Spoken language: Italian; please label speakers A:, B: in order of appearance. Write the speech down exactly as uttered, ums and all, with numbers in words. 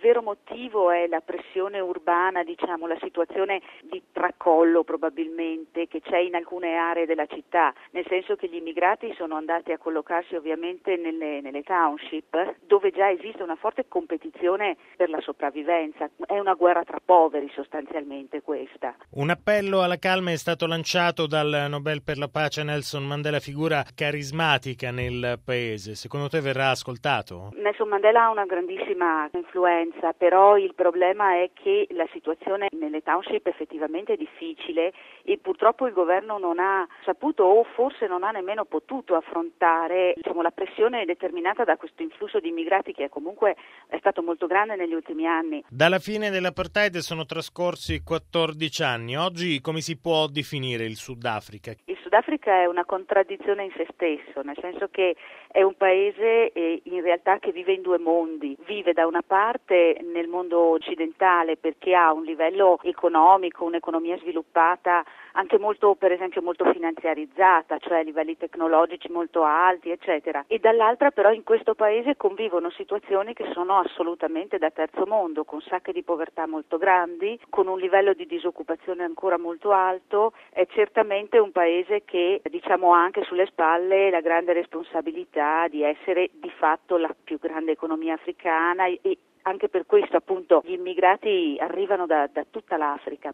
A: vero motivo è la pressione urbana, diciamo, la situazione di tracollo probabilmente che c'è in alcune aree della città, nel senso che gli immigrati sono andati a collocarsi ovviamente nelle, nelle township, dove già esiste una forte competizione per la sopravvivenza. È una guerra tra poveri sostanzialmente questa.
B: Un appello alla calma è stato lanciato dal Nobel per la pace Nelson Mandela, figura carismatica nel paese. Secondo te verrà ascoltato?
A: Nelson Mandela ha una grandissima influenza, però il problema è che la situazione nelle township effettivamente è difficile e purtroppo il governo non ha saputo o forse non ha nemmeno potuto affrontare, diciamo, la pressione determinata da questo influsso di immigrati che comunque è stato molto grande negli ultimi anni.
B: Dalla fine dell'apartheid sono trascorsi quattordici anni. Oggi come si può definire il Sudafrica?
A: Il Sudafrica è una contraddizione in se stesso, nel senso che è un paese eh, in realtà che vive in due mondi. Vive da una parte nel mondo occidentale perché ha un livello economico, un'economia sviluppata anche molto, per esempio, molto finanziarizzata, cioè livelli tecnologici molto alti, eccetera. E dall'altra però in questo paese convivono situazioni che sono assolutamente da terzo mondo, con sacche di povertà molto grandi, con un livello di disoccupazione ancora molto alto. È certamente un paese che, diciamo, ha anche sulle spalle la grande responsabilità di essere di fatto la più grande economia africana e anche per questo appunto gli immigrati arrivano da, da tutta l'Africa.